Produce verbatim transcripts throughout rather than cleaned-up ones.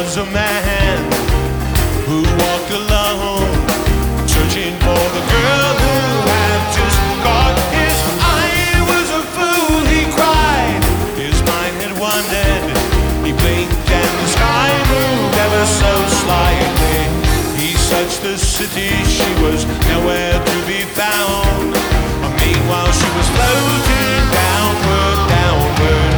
was a man who walked alone, searching for the girl who had just caught his eye. It was a fool, he cried. His mind had wandered. He blinked and the sky moved ever so slightly. He searched the city, she was nowhere to be found. Meanwhile, she was floating downward, downward.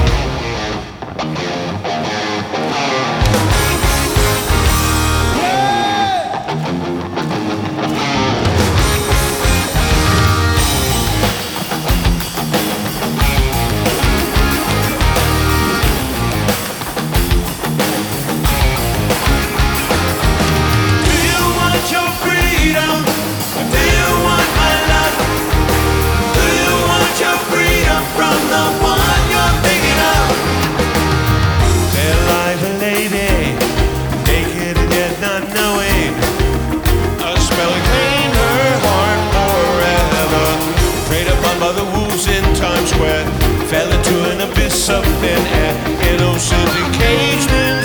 Fell into an abyss of thin air, innocent encagement,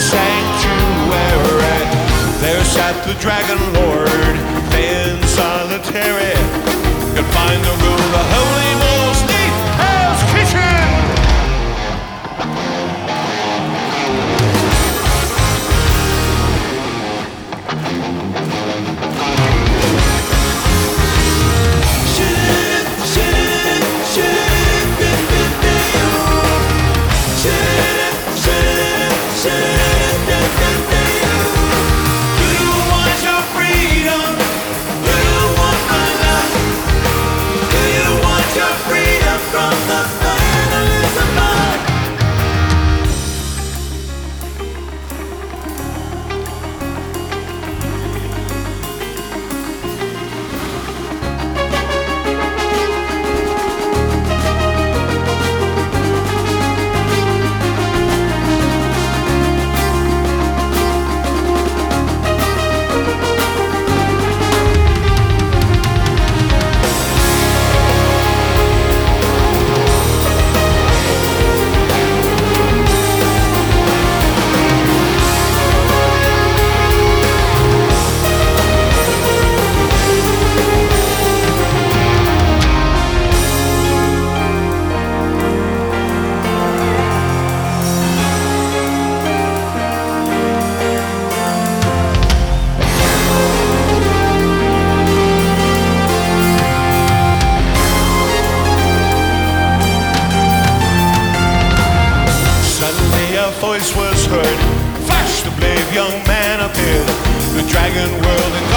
sanctuary. There sat the Dragon Lord, playing solitary, confined to rule the holy walls deep Hell's Kitchen. Voice was heard, flash, the brave young man appeared. The dragon whirled and